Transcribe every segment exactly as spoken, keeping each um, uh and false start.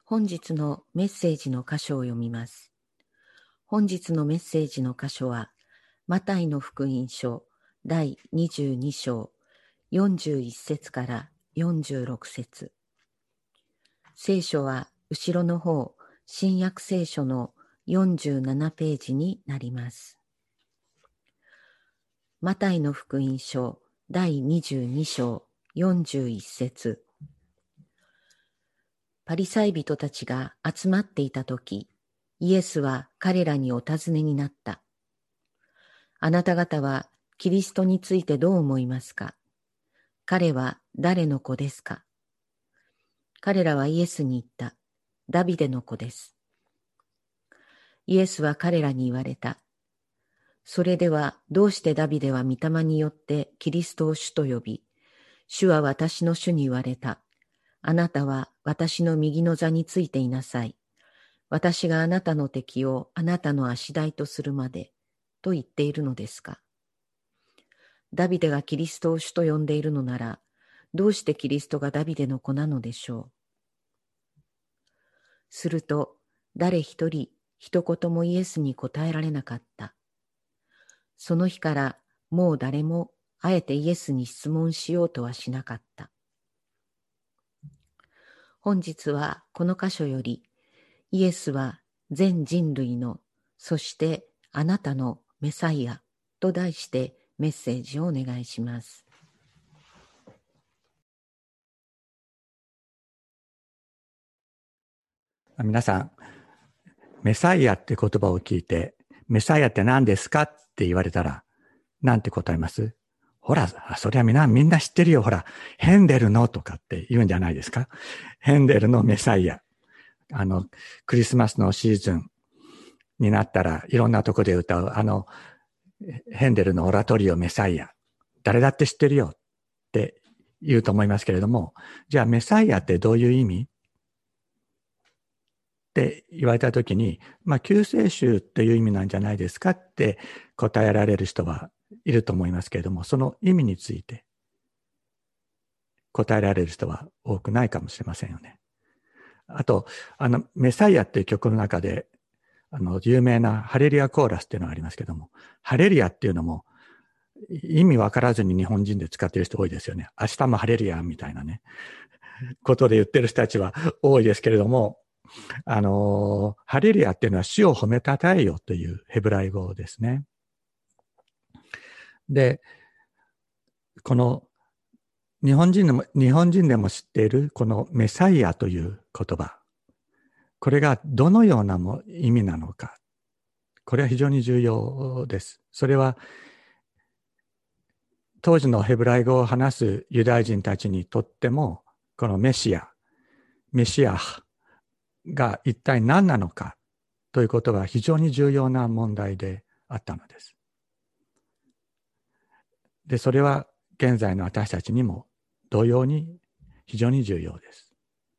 本日のメッセージの箇所を読みます。本日のメッセージの箇所は、マタイの福音書だいにじゅうに章よんじゅういち節からよんじゅうろく節。聖書は後ろの方、新約聖書のよんじゅうななページになります。マタイの福音書だいにじゅうに章よんじゅういち節。パリサイ人たちが集まっていたとき、イエスは彼らにお尋ねになった。あなた方はキリストについてどう思いますか？彼は誰の子ですか？彼らはイエスに言った。ダビデの子です。イエスは彼らに言われた。それではどうしてダビデは御霊によってキリストを主と呼び、主は私の主に言われた。あなたは私の右の座についていなさい。私があなたの敵をあなたの足台とするまで、と言っているのですか？ダビデがキリストを主と呼んでいるのなら、どうしてキリストがダビデの子なのでしょう。すると、誰一人、一言もイエスに答えられなかった。その日からもう誰もあえてイエスに質問しようとはしなかった。本日はこの箇所より、イエスは全人類の、そしてあなたのメサイアと題してメッセージをお願いします。 皆さん、メサイアって言葉を聞いて、メサイアって何ですかって言われたら、なんて答えます？ほら、そりゃみんな、みんな知ってるよ。ほら、ヘンデルのとかって言うんじゃないですか？ヘンデルのメサイア。あの、クリスマスのシーズンになったらいろんなとこで歌う、あの、ヘンデルのオラトリオメサイア。誰だって知ってるよって言うと思いますけれども、じゃあメサイアってどういう意味？って言われたときに、まあ、救世主っていう意味なんじゃないですかって答えられる人はいると思いますけれども、その意味について答えられる人は多くないかもしれませんよね。あと、あの、メサイアっていう曲の中で、あの、有名なハレリアコーラスっていうのがありますけども、ハレリアっていうのも意味わからずに日本人で使っている人多いですよね。明日もハレリアみたいなね、ことで言ってる人たちは多いですけれども、あの、ハレリアっていうのは主を褒めたたえよというヘブライ語ですね。で、この日本人でも、日本人でも知っているこのメサイアという言葉。これがどのようなも意味なのか。これは非常に重要です。それは当時のヘブライ語を話すユダヤ人たちにとっても、このメシア、メシアが一体何なのかということは非常に重要な問題であったのです。で、それは現在の私たちにも同様に非常に重要です。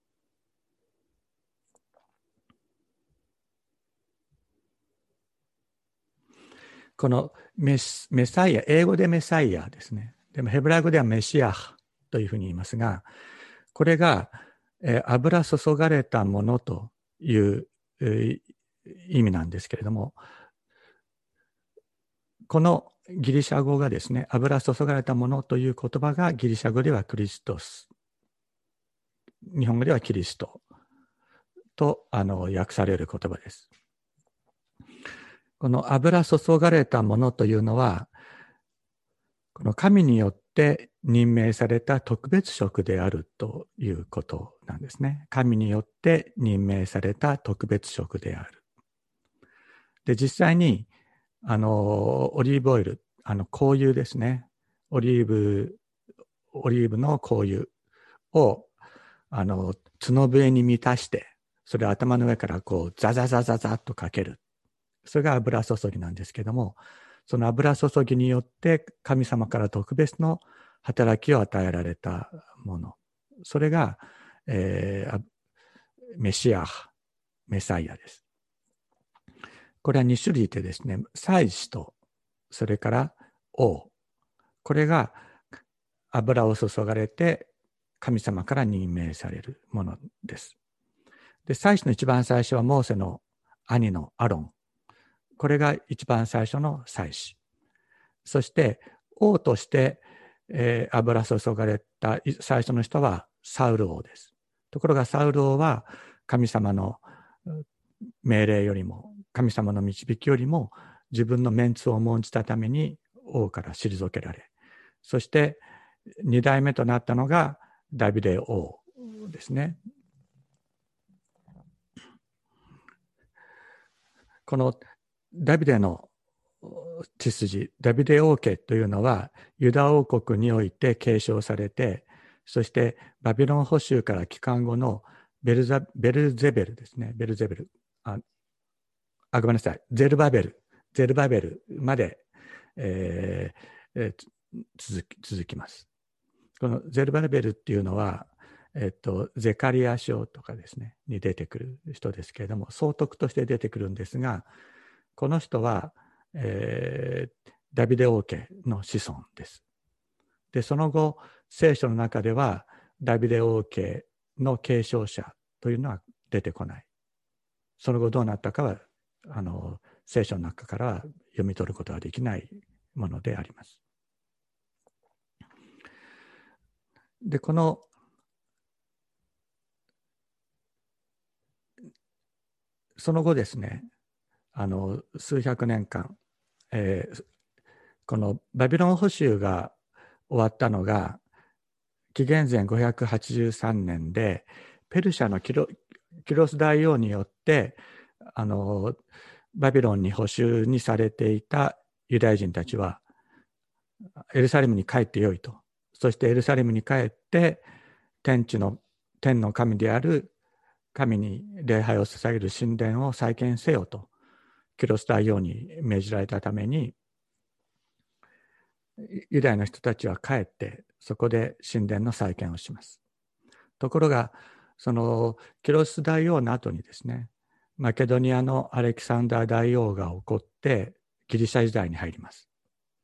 このメス、メサイア、英語でメサイアですね。でもヘブライ語ではメシアというふうに言いますが、これが、えー、油注がれたものという、えー、意味なんですけれども、このギリシャ語がですね、油注がれたものという言葉がギリシャ語ではクリストス、日本語ではキリストとあの訳される言葉です。この油注がれたものというのは、この神によって任命された特別職であるということなんですね。神によって任命された特別職である。で、実際に、あの、オリーブオイル、あの、香油ですね。オリーブ、オリーブの香油を、あの、角笛に満たして、それを頭の上からこう、ザザザザザッとかける。それが油注ぎなんですけども、その油注ぎによって神様から特別の働きを与えられたもの。それが、えー、メシア、メサイアです。これはに種類でですね、祭司と、それから王。これが油を注がれて神様から任命されるものです。 で、祭司の一番最初はモーセの兄のアロン。これが一番最初の祭司。そして王として、えー、油注がれた最初の人はサウル王です。ところがサウル王は神様の命令よりも、神様の導きよりも自分のメンツを重んじたために王から退けられ、そして二代目となったのがダビデ王ですね。このダビデの血筋、ダビデ王家というのはユダ王国において継承されて、そしてバビロン捕囚から帰還後のベルザベルゼベルですね、ベルゼベル、あ、あごめんなさい、ゼルバベル、ゼルバベルまで、えーえー、続き、続きます。このゼルバベルっていうのは、えっと、ゼカリア書とかですね、に出てくる人ですけれども、総督として出てくるんですが、この人は、えー、ダビデ王家の子孫です。で、その後、聖書の中では、ダビデ王家の継承者というのは出てこない。その後どうなったかは、あの、聖書の中からは読み取ることはできないものであります。で、この、その後ですね、あの、数百年間、えー、このバビロン捕囚が終わったのが、紀元前ごひゃくはちじゅうさんねんで、ペルシャのキロ、キロス大王によって、あの、バビロンに捕囚にされていたユダヤ人たちは、エルサレムに帰ってよいと。そしてエルサレムに帰って、天地の、天の神である神に礼拝を捧げる神殿を再建せよと、キロス大王に命じられたために、ユダヤの人たちは帰って、そこで神殿の再建をします。ところが、そのキロス大王の後にですね、マケドニアのアレキサンダー大王が起こって、ギリシャ時代に入ります。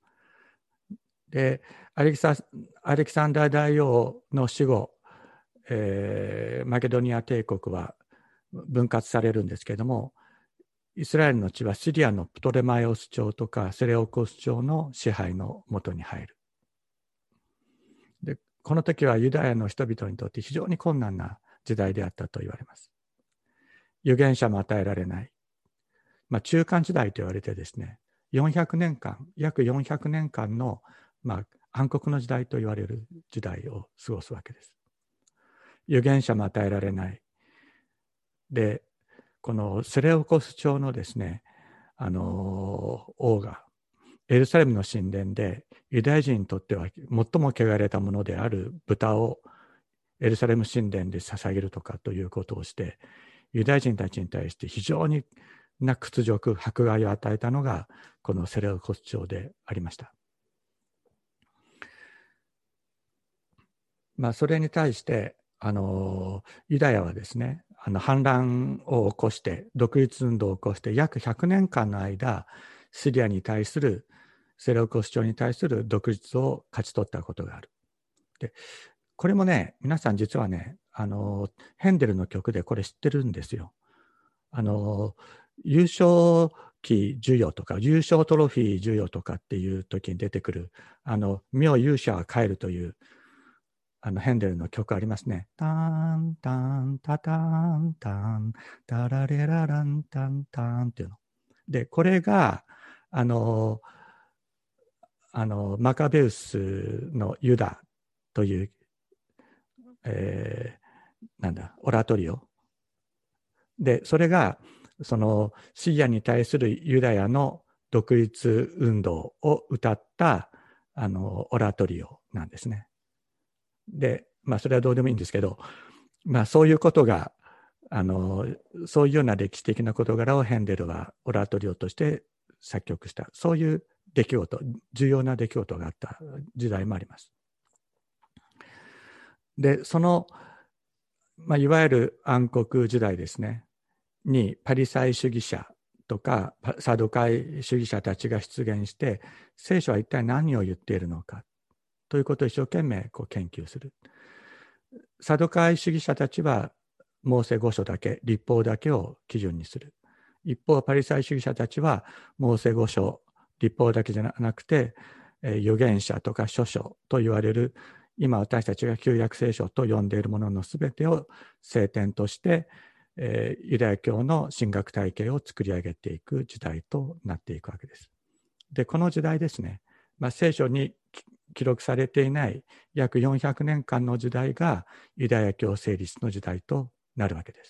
で、アレキサ、アレキサンダー大王の死後、えー、マケドニア帝国は分割されるんですけれども、イスラエルの地はシリアのプトレマイオス朝とかセレオコス朝の支配の下に入る。で、この時はユダヤの人々にとって非常に困難な時代であったと言われます。預言者も与えられない。まあ、中間時代と言われてですね、よんひゃくねんかん、約よんひゃくねんかんの、まあ、暗黒の時代と言われる時代を過ごすわけです。預言者も与えられない。で、このセレオコス朝のですね、あの王がエルサレムの神殿でユダヤ人にとっては最も汚れたものである豚をエルサレム神殿で捧げるとかということをして、ユダヤ人たちに対して非常にな屈辱、迫害を与えたのがこのセレオコス朝でありました。まあ、それに対してあのユダヤはですね、あの反乱を起こして独立運動を起こして約ひゃくねんかんの間、シリアに対するセレオコス朝に対する独立を勝ち取ったことがある。で、これもね、皆さん実はね、あのヘンデルの曲でこれ知ってるんですよ。あの優勝旗授与とか優勝トロフィー授与とかっていう時に出てくる、あの妙勇者は帰るというあのヘンデルの曲ありますね。タンタンタタンタンタラレラランタンタンっていうので、これがあのあのマカベウスのユダという、えー、なんだオラトリオで、それがそのシリアに対するユダヤの独立運動を歌ったあのオラトリオなんですね。で、まあそれはどうでもいいんですけど、まあそういうことがあのそういうような歴史的な事柄をヘンデルはオラトリオとして作曲した、そういう出来事、重要な出来事があった時代もあります。で、その、まあ、いわゆる暗黒時代ですねにパリサイ主義者とかサドカイ主義者たちが出現して、聖書は一体何を言っているのかということを一生懸命こう研究する。サドカイ主義者たちはモーセ五書だけ、律法だけを基準にする。一方、パリサイ主義者たちは、モーセ五書、律法だけじゃなくて、預言者とか書書と言われる、今私たちが旧約聖書と呼んでいるもののすべてを聖典として、えー、ユダヤ教の神学体系を作り上げていく時代となっていくわけです。で、この時代ですね、まあ、聖書に記録されていない約よんひゃくねんかんの時代がユダヤ教成立の時代となるわけです。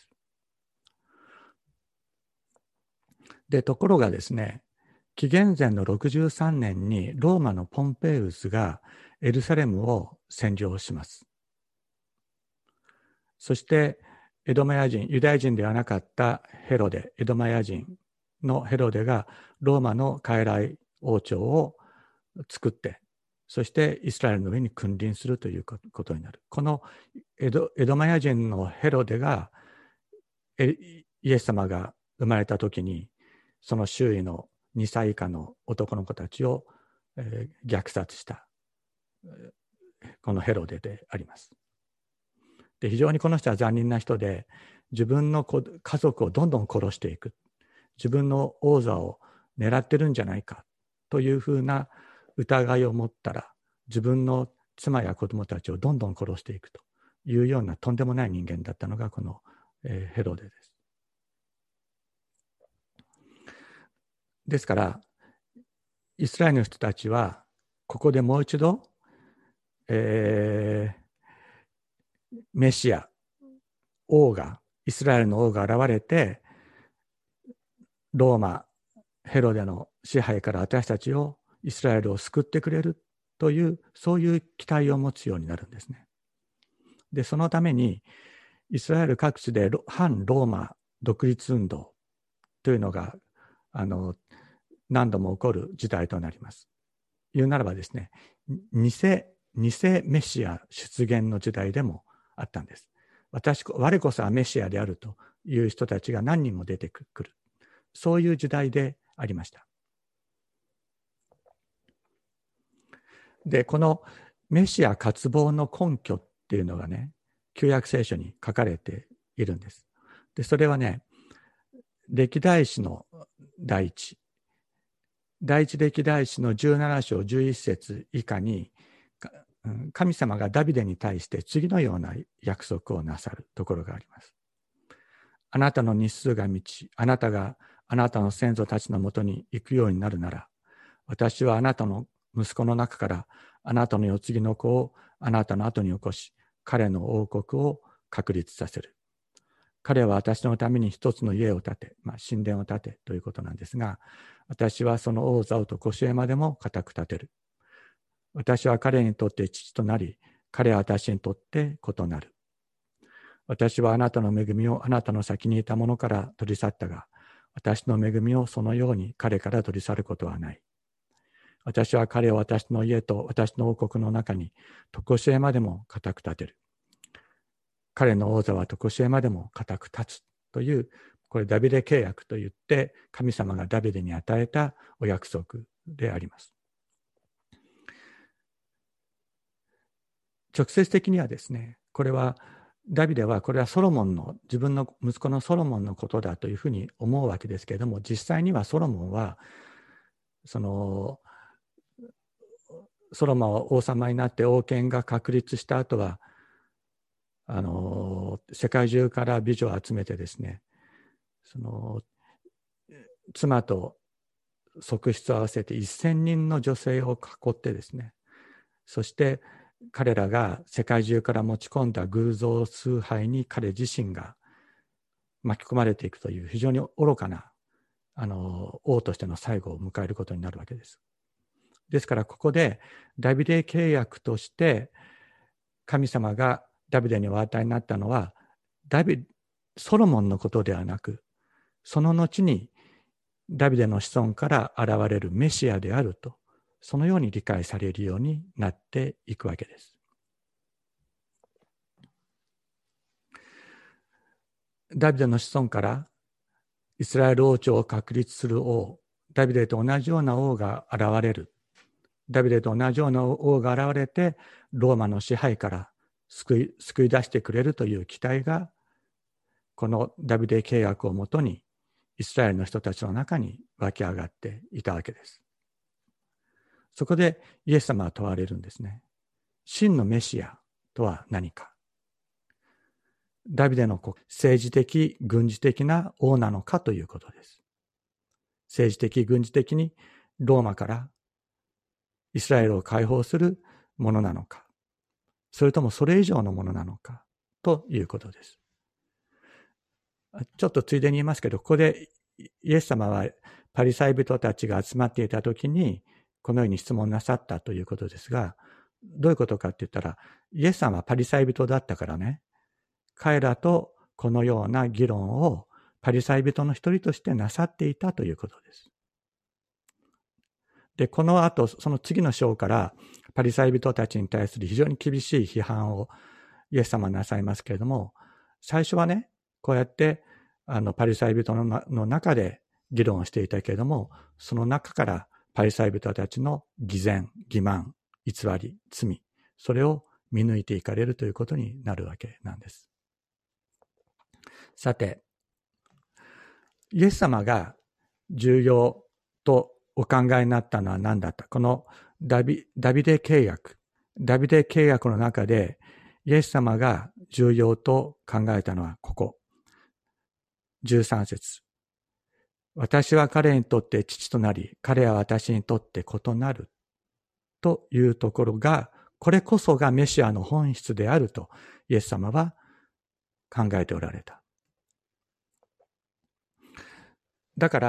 で、ところがですね、紀元前のろくじゅうさんねんにローマのポンペウスがエルサレムを占領します。そしてエドマヤ人、ユダヤ人ではなかったヘロデ、エドマヤ人のヘロデがローマの傀儡王朝を作って、そしてイスラエルの上に君臨するということになる。このエド、エドマヤ人のヘロデがイエス様が生まれた時にその周囲のにさい以下の男の子たちを、えー、虐殺したこのヘロデであります。で、非常にこの人は残忍な人で、自分の子家族をどんどん殺していく、自分の王座を狙ってるんじゃないかというふうな疑いを持ったら、自分の妻や子供たちをどんどん殺していくというようなとんでもない人間だったのがこの、えー、ヘロデです。ですからイスラエルの人たちはここでもう一度、えー、メシア王がイスラエルの王が現れてローマヘロデの支配から私たちをイスラエルを救ってくれるというそういう期待を持つようになるんですね。でそのためにイスラエル各地で反ローマ独立運動というのがあの何度も起こる時代となります。言うならばですね、偽、偽メシア出現の時代でもあったんです。私、我こそはメシアであるという人たちが何人も出てくる。そういう時代でありました。で、このメシア渇望の根拠っていうのがね、旧約聖書に書かれているんです。で、それはね、歴代史の第一、第一歴代史のじゅうなな章じゅういち節以下に、神様がダビデに対して次のような約束をなさるところがあります。あなたの日数が満ち、あなたがあなたの先祖たちのもとに行くようになるなら、私はあなたの息子の中からあなたの世継ぎの子をあなたの後に起こし、彼の王国を確立させる。彼は私のために一つの家を建て、まあ、神殿を建てということなんですが、私はその王座をと腰へまでも固く建てる。私は彼にとって父となり、彼は私にとって子となる。私はあなたの恵みをあなたの先にいたものから取り去ったが、私の恵みをそのように彼から取り去ることはない。私は彼を私の家と私の王国の中にとこしえまでも固く建てる。彼の王座はとこしえまでも固く立つという、これダビデ契約といって神様がダビデに与えたお約束であります。直接的にはですね、これはダビデはこれはソロモンの自分の息子のソロモンのことだというふうに思うわけですけれども、実際にはソロモンはそのソロモンは王様になって王権が確立した後はあの世界中から美女を集めてですね、その妻と側室を合わせてせんにんの女性を囲ってですね、そして彼らが世界中から持ち込んだ偶像崇拝に彼自身が巻き込まれていくという非常に愚かなあの王としての最後を迎えることになるわけです。ですからここでダビデ契約として神様がダビデにお与えになったのはダビソロモンのことではなく、その後にダビデの子孫から現れるメシアであると、そのように理解されるようになっていくわけです。ダビデの子孫からイスラエル王朝を確立する王、ダビデと同じような王が現れる。ダビデと同じような王が現れてローマの支配から救い、救い出してくれるという期待がこのダビデ契約をもとにイスラエルの人たちの中に湧き上がっていたわけです。そこでイエス様は問われるんですね。真のメシアとは何か。ダビデの子、政治的、軍事的な王なのかということです。政治的、軍事的にローマからイスラエルを解放するものなのか、それともそれ以上のものなのかということです。ちょっとついでに言いますけど、ここでイエス様はパリサイ人たちが集まっていたときに、このように質問なさったということですが、どういうことかって言ったら、イエス様はパリサイ人だったからね、彼らとこのような議論をパリサイ人の一人としてなさっていたということです。で、この後、その次の章からパリサイ人たちに対する非常に厳しい批判をイエス様はなさいますけれども、最初はね、こうやってあのパリサイ人 の, の中で議論をしていたけれども、その中からパリサイ人たちの偽善、欺瞞、偽り、罪、それを見抜いていかれるということになるわけなんです。さて、イエス様が重要とお考えになったのは何だった？このダビ、ダビデ契約、ダビデ契約の中でイエス様が重要と考えたのはここ。じゅうさん節。私は彼にとって父となり、彼は私にとって異なるというところが、これこそがメシアの本質であるとイエス様は考えておられた。だから、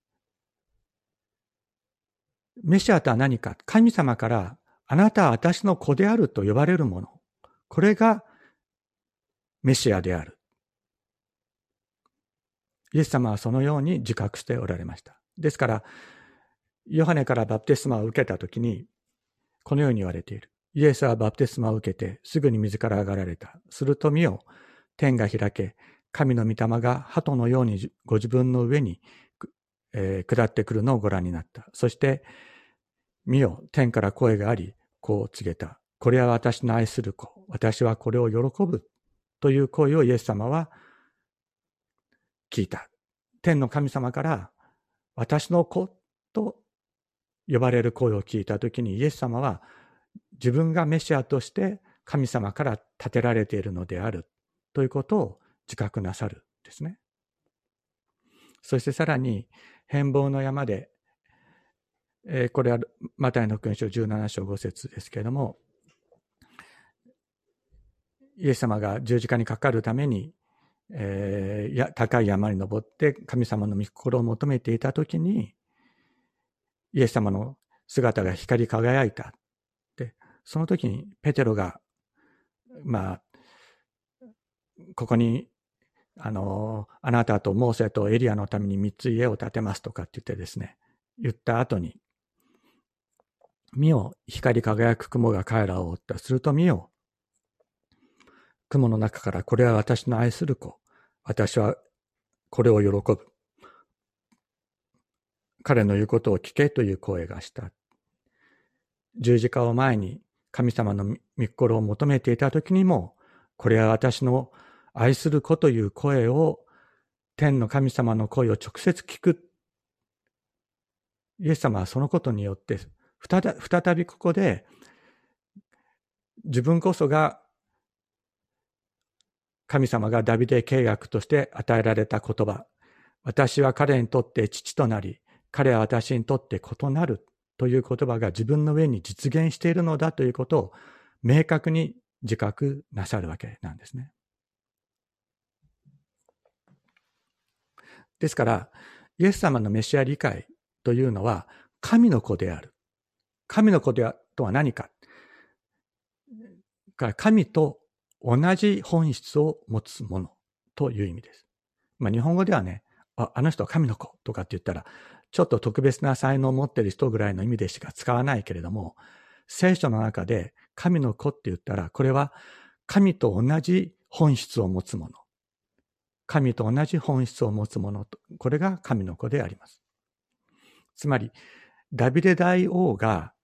メシアとは何か、神様からあなたは私の子であると呼ばれるもの。これがメシアである。イエス様はそのように自覚しておられました。ですから、ヨハネからバプテスマを受けたときに、このように言われている。イエスはバプテスマを受けて、すぐに水から上がられた。すると見よ、天が開け、神の御霊が鳩のようにご自分の上に、えー、下ってくるのをご覧になった。そして、見よ、天から声があり、こう告げた。これは私の愛する子。私はこれを喜ぶ。という声をイエス様は聞いた。天の神様から私の子と呼ばれる声を聞いたときに、イエス様は自分がメシアとして神様から立てられているのであるということを自覚なさるんですね。そしてさらに変貌の山で、えー、これはマタイの福音書じゅうなな章ご節ですけれども、イエス様が十字架にかかるためにえー、や高い山に登って神様の御心を求めていたときに、イエス様の姿が光り輝いた。で、その時にペテロが、まあ、ここに、あの、あなたとモーセとエリアのために三つ家を建てますとかって言ってですね、言った後に、見よ、光り輝く雲が彼らを覆った。すると見よ、雲の中からこれは私の愛する子。私はこれを喜ぶ。彼の言うことを聞けという声がした。十字架を前に神様の御心を求めていた時にも、これは私の愛する子という声を、天の神様の声を直接聞く。イエス様はそのことによって、再びここで自分こそが神様がダビデ契約として与えられた言葉。私は彼にとって父となり、彼は私にとって異なるという言葉が自分の上に実現しているのだということを明確に自覚なさるわけなんですね。ですから、イエス様のメシア理解というのは神の子である。神の子であるとは何か。神と同じ本質を持つものという意味です。まあ、日本語ではね、あ、あの人は神の子とかって言ったら、ちょっと特別な才能を持っている人ぐらいの意味でしか使わないけれども、聖書の中で神の子って言ったら、これは神と同じ本質を持つもの。神と同じ本質を持つものと、これが神の子であります。つまり、ダビデ大王が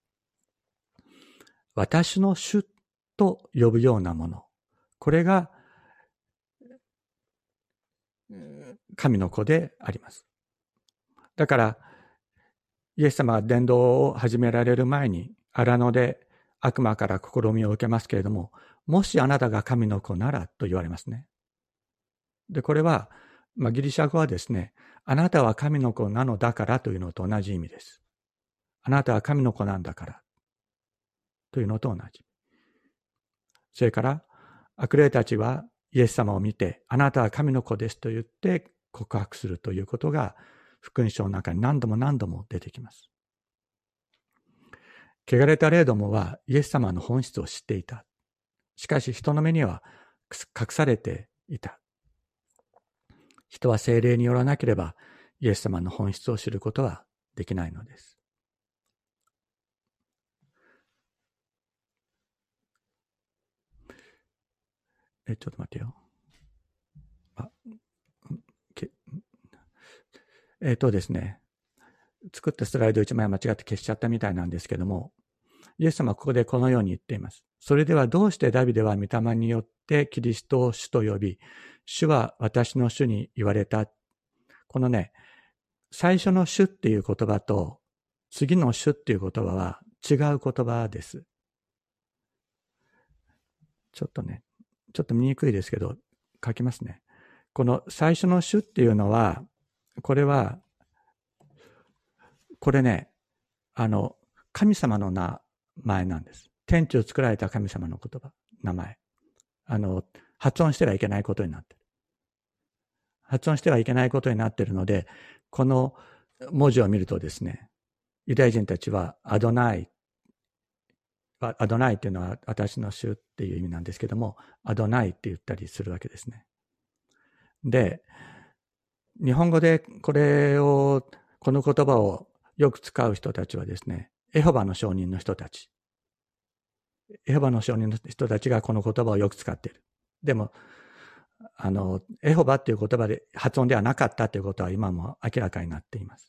私の主と呼ぶようなもの。これが神の子であります。だから、イエス様が伝道を始められる前に、荒野で悪魔から試みを受けますけれども、もしあなたが神の子ならと言われますね。で、これは、まあ、ギリシャ語はですね、あなたは神の子なのだからというのと同じ意味です。あなたは神の子なんだからというのと同じ。それから、悪霊たちはイエス様を見て、あなたは神の子ですと言って告白するということが、福音書の中に何度も何度も出てきます。汚れた霊どもはイエス様の本質を知っていた。しかし人の目には隠されていた。人は聖霊によらなければイエス様の本質を知ることはできないのです。え、ちょっと待ってよ。あ、けえっとですね。作ったスライドいちまい間違って消しちゃったみたいなんですけども、イエス様はここでこのように言っています。それではどうしてダビデは御霊によってキリストを主と呼び、主は私の主に言われた。このね、最初の主っていう言葉と次の主っていう言葉は違う言葉です。ちょっとね、ちょっと見にくいですけど、書きますね。この最初の主っていうのは、これは、これね、あの、神様の名前なんです。天地を作られた神様の言葉、名前。あの、発音してはいけないことになっている。発音してはいけないことになっているので、この文字を見るとですね、ユダヤ人たちはアドナイ、アドナイっていうのは私の主っていう意味なんですけども、アドナイって言ったりするわけですね。で、日本語でこれを、この言葉をよく使う人たちはですね、エホバの証人の人たち。エホバの証人の人たちがこの言葉をよく使っている。でも、あの、エホバっていう言葉で発音ではなかったということは今も明らかになっています。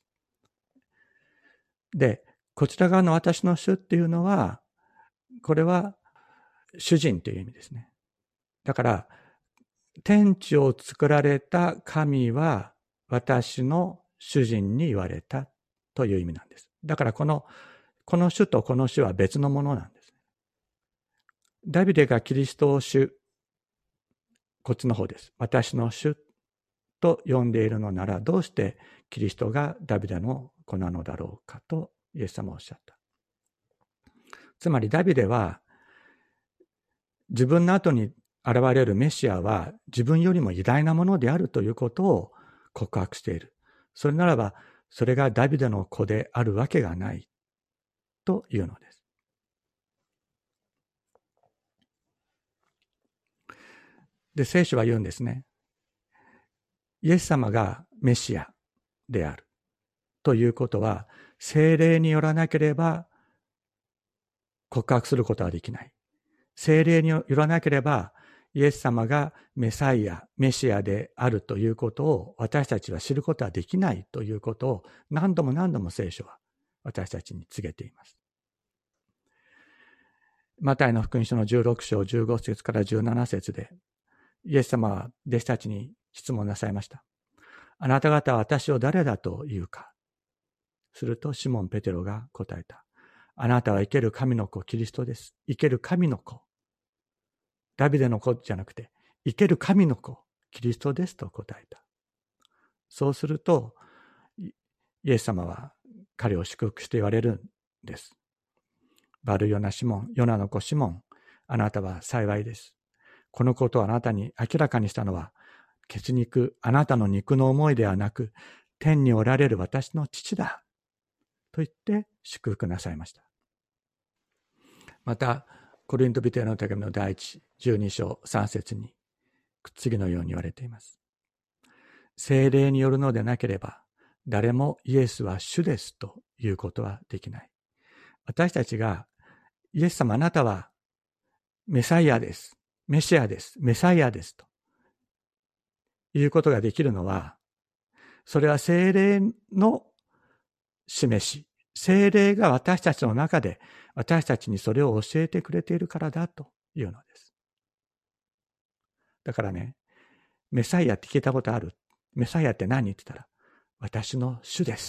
で、こちら側の私の主っていうのは、これは主人という意味ですね。だから、天地を作られた神は私の主人に言われたという意味なんです。だからこの、この主とこの主は別のものなんです。ダビデがキリストを主、こっちの方です。私の主と呼んでいるのなら、どうしてキリストがダビデの子なのだろうかとイエス様はおっしゃった。つまりダビデは自分の後に現れるメシアは自分よりも偉大なものであるということを告白している。それならば、それがダビデの子であるわけがないというのです。で、聖書は言うんですね。イエス様がメシアであるということは、聖霊によらなければ告白することはできない。聖霊によらなければ、イエス様がメサイア、メシアであるということを私たちは知ることはできないということを何度も何度も聖書は私たちに告げています。マタイの福音書のじゅうろく章じゅうご節からじゅうなな節で、イエス様は弟子たちに質問なさいました。あなた方は私を誰だと言うか。するとシモン・ペテロが答えた。あなたは生ける神の子、キリストです。生ける神の子。ダビデの子じゃなくて、生ける神の子、キリストですと答えた。そうすると、イエス様は彼を祝福して言われるんです。バルヨナシモン、ヨナの子シモン、あなたは幸いです。このことをあなたに明らかにしたのは、血肉、あなたの肉の思いではなく、天におられる私の父だ。と言って祝福なさいました。また、コリント人への手紙の第一、じゅうに章さん節に、次のように言われています。聖霊によるのでなければ、誰もイエスは主ですということはできない。私たちが、イエス様あなたはメサイアです。メシアです。メサイアです。ということができるのは、それは聖霊の示し、聖霊が私たちの中で私たちにそれを教えてくれているからだというのです。だからね、メサイアって聞いたことある。 メサイアって何って言ったら、私の主です。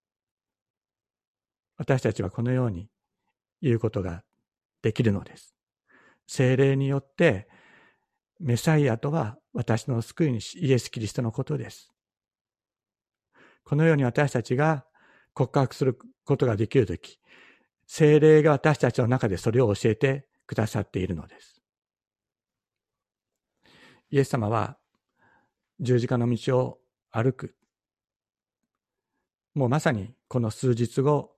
私たちはこのように言うことができるのです。聖霊によって、メサイアとは私の救い主イエス・キリストのことです。このように私たちが告白することができるとき、聖霊が私たちの中でそれを教えてくださっているのです。イエス様は十字架の道を歩く。もうまさにこの数日後、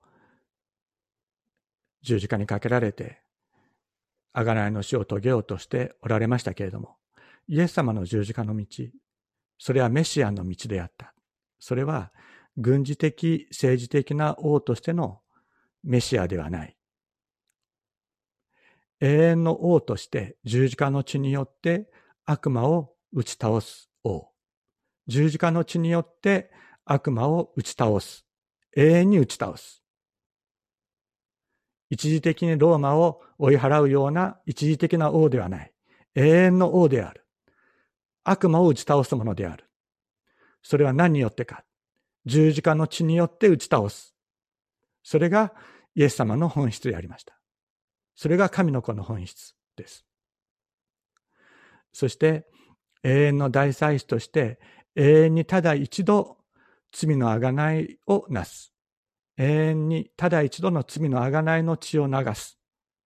十字架にかけられて、贖いの死を遂げようとしておられましたけれども、イエス様の十字架の道、それはメシアの道であった。それは軍事的、政治的な王としてのメシアではない。永遠の王として十字架の血によって悪魔を打ち倒す王。十字架の血によって悪魔を打ち倒す。永遠に打ち倒す。一時的にローマを追い払うような一時的な王ではない。永遠の王である。悪魔を打ち倒すものである。それは何によってか。十字架の血によって打ち倒す。それがイエス様の本質でありました。それが神の子の本質です。そして永遠の大祭司として永遠にただ一度罪の贖いをなす。永遠にただ一度の罪の贖いの血を流す。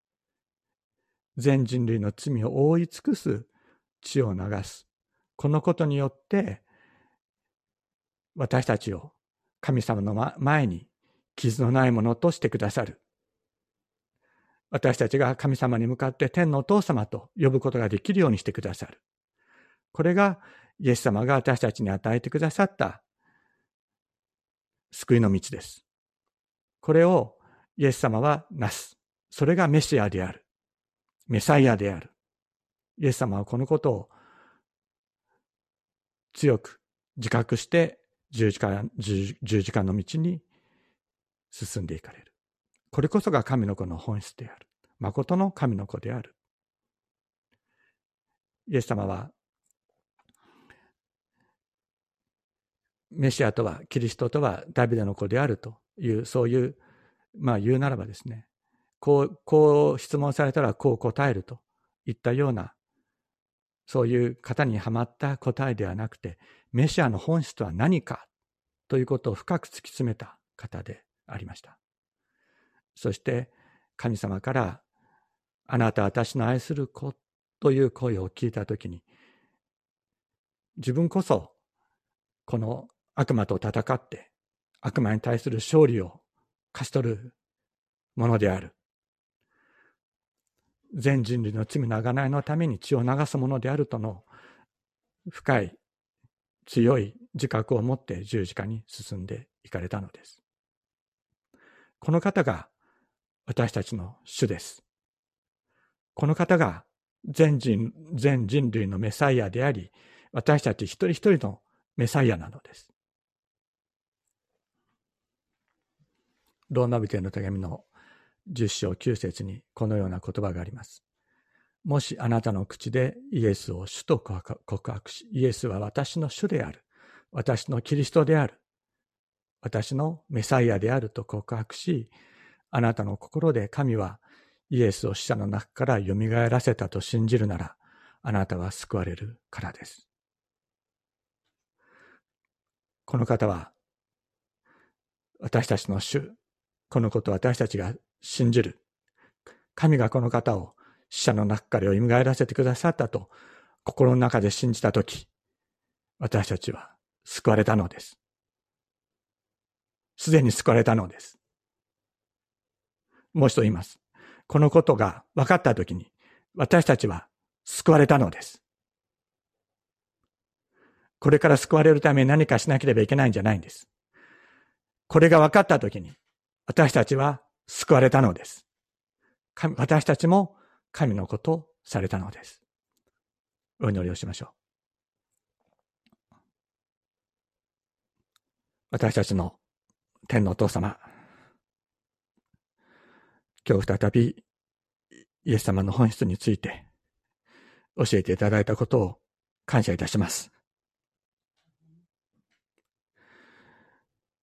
全人類の罪を覆い尽くす血を流す。このことによって私たちを神様の前に傷のないものとしてくださる。私たちが神様に向かって天のお父様と呼ぶことができるようにしてくださる。これがイエス様が私たちに与えてくださった救いの道です。これをイエス様はなす。それがメシアである。メサイアである。イエス様はこのことを強く自覚して十字架、十字架の道に進んでいかれる。これこそが神の子の本質である。誠の神の子である。イエス様はメシアとは、キリストとはダビデの子であるという、そういう、まあ言うならばですね、こう、こう質問されたらこう答えるといったような、そういう型にはまった答えではなくて、メシアの本質は何かということを深く突き詰めた方でありました。そして神様から、あなたは私の愛する子という声を聞いたときに、自分こそこの悪魔と戦って悪魔に対する勝利を勝ち取るものである。全人類の罪の贖いのために血を流すものであるとの深い強い自覚を持って十字架に進んでいかれたのです。この方が私たちの主です。この方が全人、全人類のメサイアであり、私たち一人一人のメサイアなのです。ローマ人への手紙のじゅっ章きゅう節にこのような言葉があります。もしあなたの口でイエスを主と告白し、イエスは私の主である、私のキリストである、私のメサイアであると告白し、あなたの心で神はイエスを死者の中からよみがえらせたと信じるなら、あなたは救われるからです。この方は私たちの主、このことを私たちが信じる。神がこの方を死者の中からよみがえらせてくださったと心の中で信じたとき、私たちは救われたのです。すでに救われたのです。もう一度言います。このことが分かったときに、私たちは救われたのです。これから救われるために何かしなければいけないんじゃないんです。これが分かったときに、私たちは救われたのです。私たちも神のことをされたのです。お祈りをしましょう。私たちの天のお父様、今日再びイエス様の本質について教えていただいたことを感謝いたします。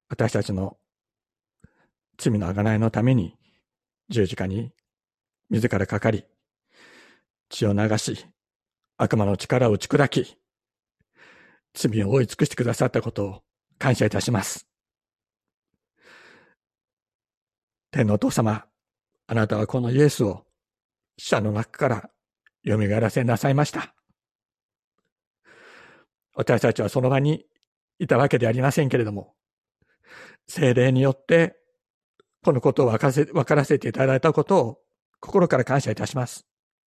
私たちの罪の贖いのために十字架に自らかかり、血を流し、悪魔の力を打ち砕き、罪を覆い尽くしてくださったことを感謝いたします。天のお父様、あなたはこのイエスを死者の中から蘇らせなさいました。私たちはその場にいたわけでありませんけれども、聖霊によってこのことを分からせ、分からせていただいたことを心から感謝いたします。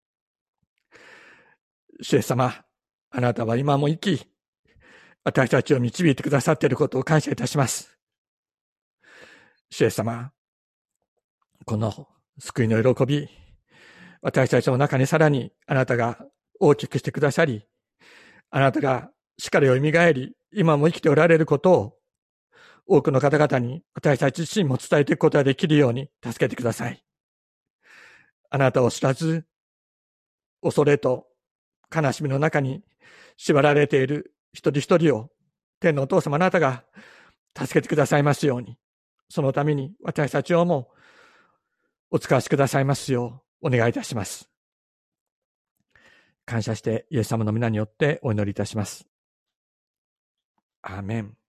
主イエス様、あなたは今も生き、私たちを導いてくださっていることを感謝いたします。主イエス様、この救いの喜び、私たちの中にさらにあなたが大きくしてくださり、あなたが死からよみがえり、今も生きておられることを多くの方々に私たち自身も伝えていくことができるように助けてください。あなたを知らず、恐れと悲しみの中に縛られている一人一人を天のお父様あなたが助けてくださいますように、そのために私たちをもお使わしくださいますようお願いいたします。感謝してイエス様の皆によってお祈りいたします。アーメン。